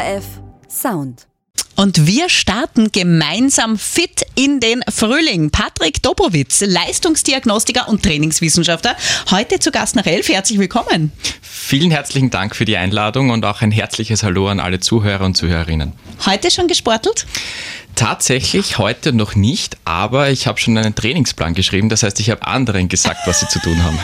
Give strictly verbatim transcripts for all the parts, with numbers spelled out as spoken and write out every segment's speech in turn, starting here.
F Sound. Und wir starten gemeinsam fit in den Frühling. Patrick Dobrowitz, Leistungsdiagnostiker und Trainingswissenschaftler, heute zu Gast nach elf. Herzlich willkommen. Vielen herzlichen Dank für die Einladung und auch ein herzliches Hallo an alle Zuhörer und Zuhörerinnen. Heute schon gesportelt? Tatsächlich heute noch nicht, aber ich habe schon einen Trainingsplan geschrieben. Das heißt, ich habe anderen gesagt, was sie zu tun haben.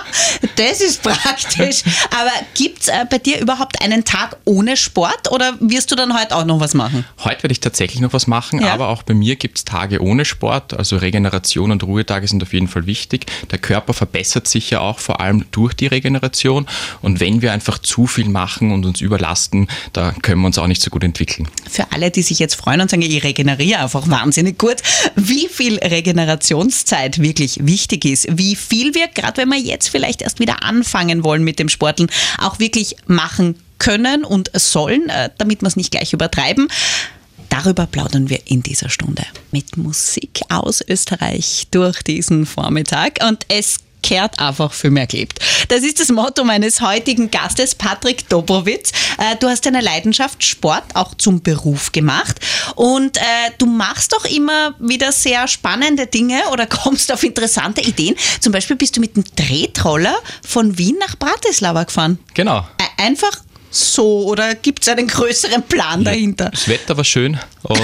Das ist praktisch. Aber gibt es äh, bei dir überhaupt einen Tag ohne Sport oder wirst du dann heute auch noch was machen? Heute werde ich tatsächlich noch was machen, ja. Aber auch bei mir gibt es Tage ohne Sport. Also Regeneration und Ruhetage sind auf jeden Fall wichtig. Der Körper verbessert sich ja auch vor allem durch die Regeneration. Und wenn wir einfach zu viel machen und uns überlasten, da können wir uns auch nicht so gut entwickeln. Für alle, die sich jetzt freuen und sagen, ich regeneriere einfach wahnsinnig gut, wie viel Regenerationszeit wirklich wichtig ist, wie viel wir, gerade wenn wir jetzt vielleicht erst wieder anfangen wollen mit dem Sporteln, auch wirklich machen können und sollen, damit wir es nicht gleich übertreiben. Darüber plaudern wir in dieser Stunde mit Musik aus Österreich durch diesen Vormittag und es kehrt einfach für mehr gelebt. Das ist das Motto meines heutigen Gastes, Patrick Dobrowitz. Du hast deine Leidenschaft Sport auch zum Beruf gemacht und äh, du machst doch immer wieder sehr spannende Dinge oder kommst auf interessante Ideen. Zum Beispiel bist du mit dem Tretroller von Wien nach Bratislava gefahren. Genau. Einfach so, oder gibt es einen größeren Plan dahinter? Ja, das Wetter war schön. Und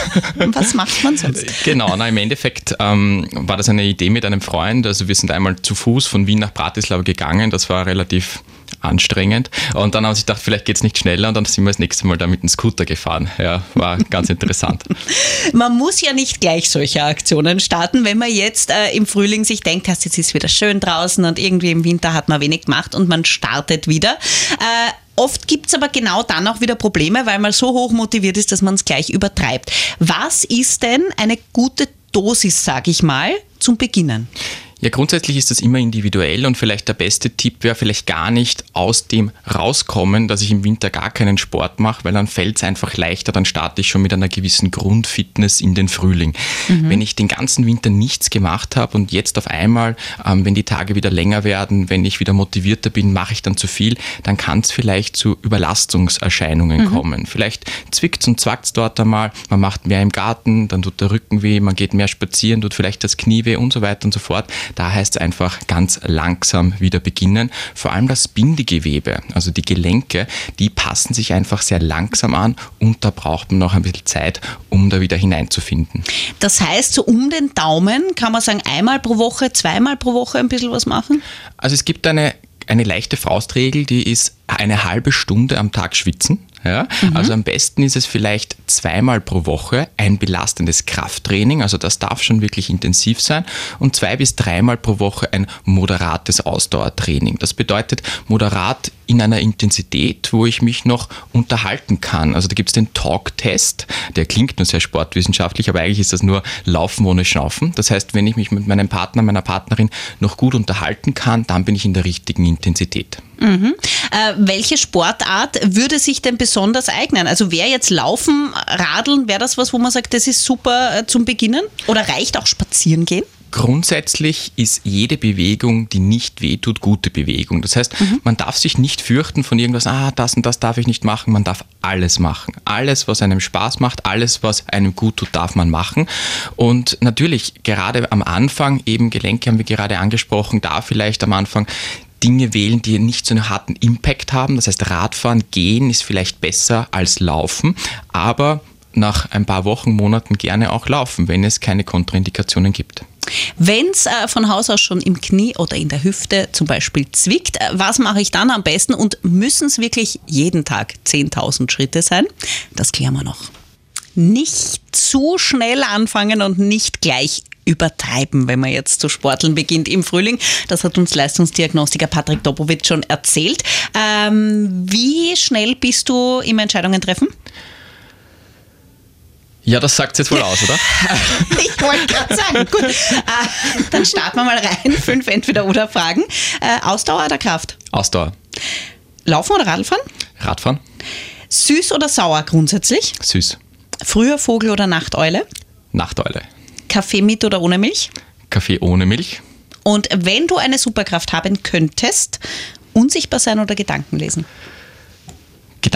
was macht man sonst? Genau, na, im Endeffekt ähm, war das eine Idee mit einem Freund. Also wir sind einmal zu Fuß von Wien nach Bratislava gegangen. Das war relativ anstrengend. Und dann haben sie gedacht, vielleicht geht es nicht schneller und dann sind wir das nächste Mal da mit dem Scooter gefahren. Ja, war ganz interessant. Man muss ja nicht gleich solche Aktionen starten, wenn man jetzt äh, im Frühling sich denkt, jetzt ist es wieder schön draußen und irgendwie im Winter hat man wenig gemacht und man startet wieder. Äh, Oft gibt es aber genau dann auch wieder Probleme, weil man so hoch motiviert ist, dass man es gleich übertreibt. Was ist denn eine gute Dosis, sage ich mal, zum Beginnen? Ja, grundsätzlich ist das immer individuell und vielleicht der beste Tipp wäre vielleicht gar nicht aus dem rauskommen, dass ich im Winter gar keinen Sport mache, weil dann fällt es einfach leichter, dann starte ich schon mit einer gewissen Grundfitness in den Frühling. Mhm. Wenn ich den ganzen Winter nichts gemacht habe und jetzt auf einmal, ähm, wenn die Tage wieder länger werden, wenn ich wieder motivierter bin, mache ich dann zu viel, dann kann es vielleicht zu Überlastungserscheinungen mhm. kommen. Vielleicht zwickt und zwackt es dort einmal, man macht mehr im Garten, dann tut der Rücken weh, man geht mehr spazieren, tut vielleicht das Knie weh und so weiter und so fort. Da heißt es einfach ganz langsam wieder beginnen. Vor allem das Bindegewebe, also die Gelenke, die passen sich einfach sehr langsam an und da braucht man noch ein bisschen Zeit, um da wieder hineinzufinden. Das heißt, so um den Daumen kann man sagen, einmal pro Woche, zweimal pro Woche ein bisschen was machen? Also es gibt eine, eine leichte Faustregel, die ist eine halbe Stunde am Tag schwitzen. Ja, mhm. Also am besten ist es vielleicht zweimal pro Woche ein belastendes Krafttraining, also das darf schon wirklich intensiv sein, und zwei bis dreimal pro Woche ein moderates Ausdauertraining. Das bedeutet moderat in einer Intensität, wo ich mich noch unterhalten kann. Also da gibt es den Talk-Test, der klingt nur sehr sportwissenschaftlich, aber eigentlich ist das nur Laufen ohne Schnaufen. Das heißt, wenn ich mich mit meinem Partner, meiner Partnerin noch gut unterhalten kann, dann bin ich in der richtigen Intensität. Mhm. Äh, welche Sportart würde sich denn besonders eignen? Also wäre jetzt Laufen, Radeln, wäre das was, wo man sagt, das ist super äh, zum Beginnen? Oder reicht auch Spazieren gehen? Grundsätzlich ist jede Bewegung, die nicht wehtut, gute Bewegung. Das heißt, mhm. man darf sich nicht fürchten von irgendwas, ah, das und das darf ich nicht machen. Man darf alles machen. Alles, was einem Spaß macht, alles, was einem gut tut, darf man machen. Und natürlich, gerade am Anfang, eben Gelenke haben wir gerade angesprochen, da vielleicht am Anfang Dinge wählen, die nicht so einen harten Impact haben. Das heißt, Radfahren, Gehen ist vielleicht besser als Laufen, aber nach ein paar Wochen, Monaten gerne auch laufen, wenn es keine Kontraindikationen gibt. Wenn es äh, von Haus aus schon im Knie oder in der Hüfte zum Beispiel zwickt, äh, was mache ich dann am besten und müssen es wirklich jeden Tag zehntausend Schritte sein? Das klären wir noch. Nicht zu schnell anfangen und nicht gleich übertreiben, wenn man jetzt zu sporteln beginnt im Frühling. Das hat uns Leistungsdiagnostiker Patrick Dobrowitz schon erzählt. Ähm, wie schnell bist du im Entscheidungen treffen? Ja, das sagt es jetzt wohl aus, oder? Ich wollte gerade sagen, gut, äh, dann starten wir mal rein. Fünf Entweder-oder-Fragen. Äh, Ausdauer oder Kraft? Ausdauer. Laufen oder Radfahren? Radfahren. Süß oder sauer grundsätzlich? Süß. Früher Vogel oder Nachteule? Nachteule. Kaffee mit oder ohne Milch? Kaffee ohne Milch. Und wenn du eine Superkraft haben könntest, unsichtbar sein oder Gedanken lesen?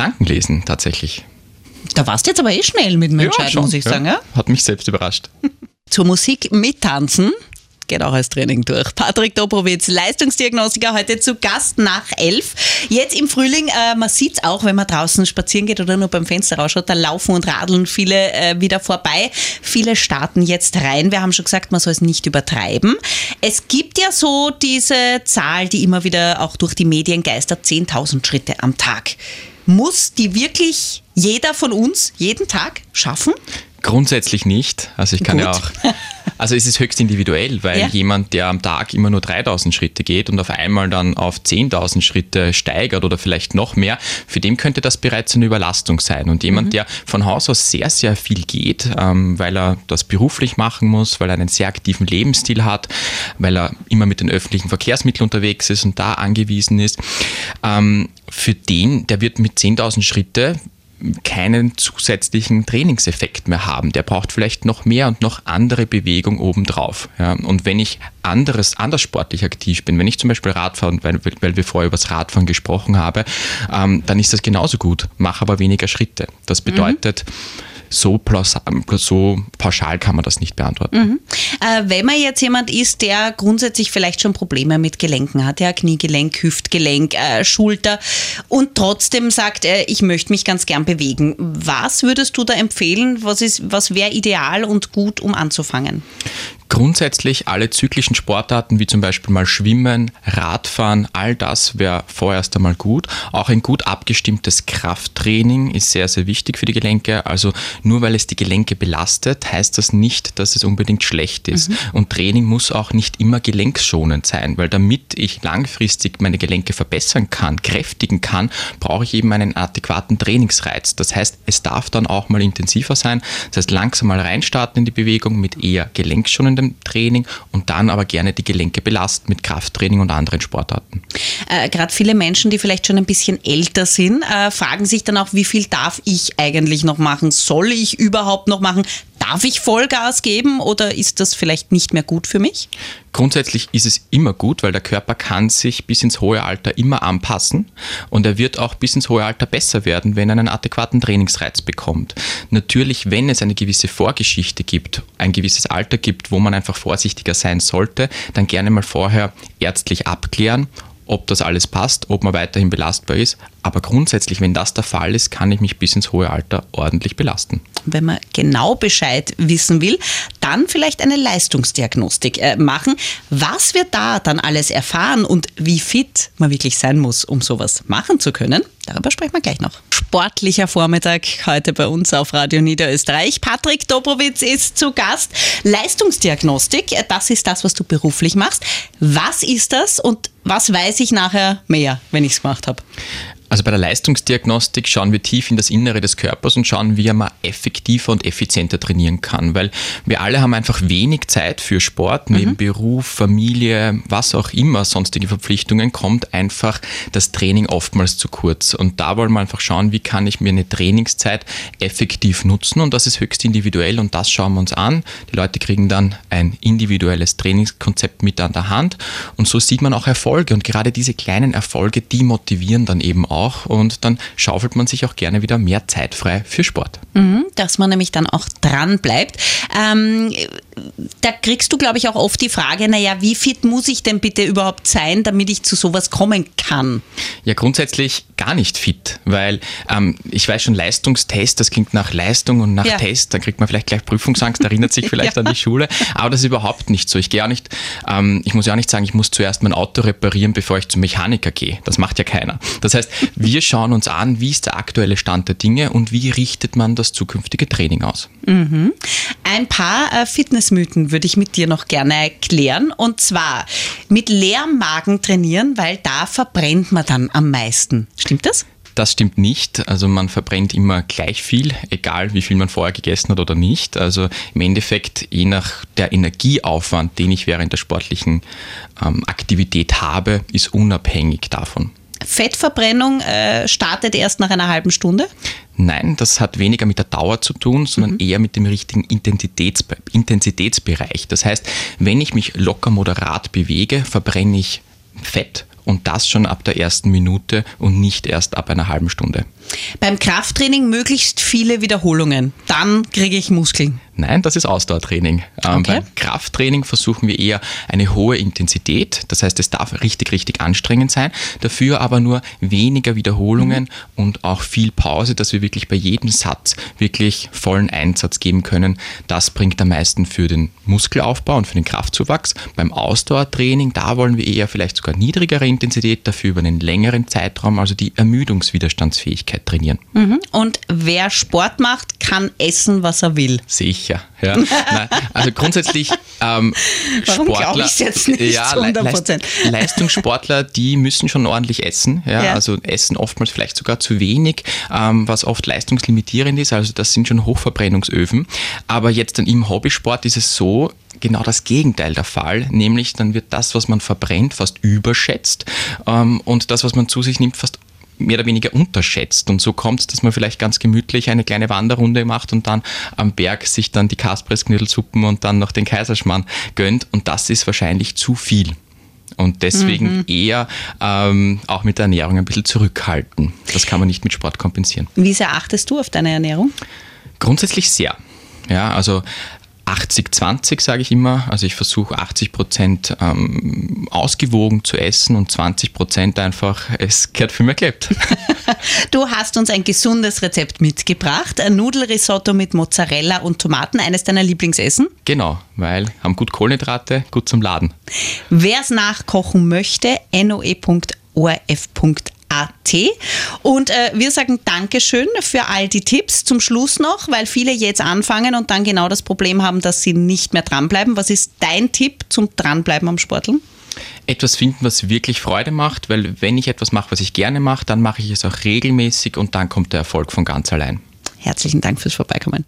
Gedanken lesen, tatsächlich. Da warst du jetzt aber eh schnell mit dem Entscheiden, schon, muss ich ja. sagen. Ja? Hat mich selbst überrascht. Zur Musik mittanzen geht auch als Training durch. Patrick Dobrowitz, Leistungsdiagnostiker, heute zu Gast nach elf. Jetzt im Frühling, äh, man sieht es auch, wenn man draußen spazieren geht oder nur beim Fenster rausschaut, da laufen und radeln viele äh, wieder vorbei. Viele starten jetzt rein. Wir haben schon gesagt, man soll es nicht übertreiben. Es gibt ja so diese Zahl, die immer wieder auch durch die Medien geistert, zehntausend Schritte am Tag. Muss die wirklich jeder von uns jeden Tag schaffen? Grundsätzlich nicht. Also ich kann Gut. ja auch, also es ist höchst individuell, weil Ja. jemand, der am Tag immer nur dreitausend Schritte geht und auf einmal dann auf zehntausend Schritte steigert oder vielleicht noch mehr, für den könnte das bereits eine Überlastung sein. Und jemand, mhm. der von Haus aus sehr, sehr viel geht, ähm, weil er das beruflich machen muss, weil er einen sehr aktiven Lebensstil hat, weil er immer mit den öffentlichen Verkehrsmitteln unterwegs ist und da angewiesen ist, ähm, für den, der wird mit zehntausend Schritte keinen zusätzlichen Trainingseffekt mehr haben. Der braucht vielleicht noch mehr und noch andere Bewegung obendrauf. Ja. Und wenn ich anderes, anders sportlich aktiv bin, wenn ich zum Beispiel Radfahren, weil, weil wir vorher über das Radfahren gesprochen haben, ähm, dann ist das genauso gut, mache aber weniger Schritte. Das bedeutet, mhm. So, plaus- so pauschal kann man das nicht beantworten. Mhm. Äh, wenn man jetzt jemand ist, der grundsätzlich vielleicht schon Probleme mit Gelenken hat, ja, Kniegelenk, Hüftgelenk, äh, Schulter und trotzdem sagt, äh, ich möchte mich ganz gern bewegen. Was würdest du da empfehlen? Was ist, was wäre ideal und gut, um anzufangen? Grundsätzlich alle zyklischen Sportarten, wie zum Beispiel mal Schwimmen, Radfahren, all das wäre vorerst einmal gut. Auch ein gut abgestimmtes Krafttraining ist sehr, sehr wichtig für die Gelenke. Also nur weil es die Gelenke belastet, heißt das nicht, dass es unbedingt schlecht ist. Mhm. Und Training muss auch nicht immer gelenkschonend sein, weil damit ich langfristig meine Gelenke verbessern kann, kräftigen kann, brauche ich eben einen adäquaten Trainingsreiz. Das heißt, es darf dann auch mal intensiver sein. Das heißt, langsam mal reinstarten in die Bewegung mit eher gelenkschonendem Training und dann aber gerne die Gelenke belasten mit Krafttraining und anderen Sportarten. Äh, Gerade viele Menschen, die vielleicht schon ein bisschen älter sind, äh, fragen sich dann auch, wie viel darf ich eigentlich noch machen? Soll ich überhaupt noch machen? Darf ich Vollgas geben oder ist das vielleicht nicht mehr gut für mich? Grundsätzlich ist es immer gut, weil der Körper kann sich bis ins hohe Alter immer anpassen und er wird auch bis ins hohe Alter besser werden, wenn er einen adäquaten Trainingsreiz bekommt. Natürlich, wenn es eine gewisse Vorgeschichte gibt, ein gewisses Alter gibt, wo man einfach vorsichtiger sein sollte, dann gerne mal vorher ärztlich abklären, ob das alles passt, ob man weiterhin belastbar ist. Aber grundsätzlich, wenn das der Fall ist, kann ich mich bis ins hohe Alter ordentlich belasten. Wenn man genau Bescheid wissen will, dann vielleicht eine Leistungsdiagnostik äh, machen. Was wir da dann alles erfahren und wie fit man wirklich sein muss, um sowas machen zu können, darüber sprechen wir gleich noch. Sportlicher Vormittag heute bei uns auf Radio Niederösterreich. Patrick Dobrowitz ist zu Gast. Leistungsdiagnostik, das ist das, was du beruflich machst. Was ist das und was weiß ich nachher mehr, wenn ich es gemacht habe? Also bei der Leistungsdiagnostik schauen wir tief in das Innere des Körpers und schauen, wie man effektiver und effizienter trainieren kann, weil wir alle haben einfach wenig Zeit für Sport, neben mhm. Beruf, Familie, was auch immer, sonstige Verpflichtungen, kommt einfach das Training oftmals zu kurz. Und da wollen wir einfach schauen, wie kann ich mir eine Trainingszeit effektiv nutzen und das ist höchst individuell und das schauen wir uns an. Die Leute kriegen dann ein individuelles Trainingskonzept mit an der Hand und so sieht man auch Erfolge und gerade diese kleinen Erfolge, die motivieren dann eben auch. Und dann schaufelt man sich auch gerne wieder mehr Zeit frei für Sport. Mhm, dass man nämlich dann auch dran bleibt. Ähm, da kriegst du, glaube ich, auch oft die Frage, naja, wie fit muss ich denn bitte überhaupt sein, damit ich zu sowas kommen kann? Ja, grundsätzlich gar nicht fit, weil ähm, ich weiß schon, Leistungstest, das klingt nach Leistung und nach ja. Test, da kriegt man vielleicht gleich Prüfungsangst, erinnert sich vielleicht ja. an die Schule, aber das ist überhaupt nicht so. Ich gehe auch nicht, ähm, ich muss ja auch nicht sagen, ich muss zuerst mein Auto reparieren, bevor ich zum Mechaniker gehe. Das macht ja keiner. Das heißt, wir schauen uns an, wie ist der aktuelle Stand der Dinge und wie richtet man das zukünftige Training aus. Mhm. Ein paar äh, Fitnessmythen würde ich mit dir noch gerne erklären und zwar mit leerem Magen trainieren, weil da verbrennt man dann am meisten. Stimmt das? Das stimmt nicht. Also man verbrennt immer gleich viel, egal wie viel man vorher gegessen hat oder nicht. Also im Endeffekt, je nach der Energieaufwand, den ich während der sportlichen ähm, Aktivität habe, ist unabhängig davon. Fettverbrennung äh, startet erst nach einer halben Stunde? Nein, das hat weniger mit der Dauer zu tun, sondern mhm. eher mit dem richtigen Intensitäts- Intensitätsbereich. Das heißt, wenn ich mich locker moderat bewege, verbrenne ich Fett und das schon ab der ersten Minute und nicht erst ab einer halben Stunde. Beim Krafttraining möglichst viele Wiederholungen, dann kriege ich Muskeln. Nein, das ist Ausdauertraining. Ähm, Okay. Beim Krafttraining versuchen wir eher eine hohe Intensität. Das heißt, es darf richtig, richtig anstrengend sein. Dafür aber nur weniger Wiederholungen mhm. und auch viel Pause, dass wir wirklich bei jedem Satz wirklich vollen Einsatz geben können. Das bringt am meisten für den Muskelaufbau und für den Kraftzuwachs. Beim Ausdauertraining, da wollen wir eher vielleicht sogar niedrigere Intensität, dafür über einen längeren Zeitraum, also die Ermüdungswiderstandsfähigkeit trainieren. Mhm. Und wer Sport macht, kann essen, was er will. Sicher. Ja. Nein, also grundsätzlich ähm, Warum Sportler, glaube ich jetzt nicht ja, zu hundert Prozent? Leist, Leistungssportler, die müssen schon ordentlich essen. Ja? Ja. Also essen oftmals vielleicht sogar zu wenig, ähm, was oft leistungslimitierend ist. Also das sind schon Hochverbrennungsöfen. Aber jetzt dann im Hobbysport ist es so, genau das Gegenteil der Fall, nämlich dann wird das, was man verbrennt, fast überschätzt ähm, und das, was man zu sich nimmt, fast mehr oder weniger unterschätzt. Und so kommt es, dass man vielleicht ganz gemütlich eine kleine Wanderrunde macht und dann am Berg sich dann die Kaspressknödelsuppen und dann noch den Kaiserschmarrn gönnt. Und das ist wahrscheinlich zu viel. Und deswegen mhm. eher ähm, auch mit der Ernährung ein bisschen zurückhalten. Das kann man nicht mit Sport kompensieren. Wie sehr achtest du auf deine Ernährung? Grundsätzlich sehr. Ja, also achtzig zwanzig sage ich immer, also ich versuche achtzig Prozent ähm, ausgewogen zu essen und zwanzig Prozent einfach, es gehört für mich gelebt. Du hast uns ein gesundes Rezept mitgebracht, ein Nudelrisotto mit Mozzarella und Tomaten, eines deiner Lieblingsessen. Genau, weil haben gut Kohlenhydrate, gut zum Laden. Wer es nachkochen möchte, noe punkt orf punkt at. Und äh, wir sagen Dankeschön für all die Tipps. Zum Schluss noch, weil viele jetzt anfangen und dann genau das Problem haben, dass sie nicht mehr dranbleiben. Was ist dein Tipp zum Dranbleiben am Sporteln? Etwas finden, was wirklich Freude macht, weil wenn ich etwas mache, was ich gerne mache, dann mache ich es auch regelmäßig und dann kommt der Erfolg von ganz allein. Herzlichen Dank fürs Vorbeikommen.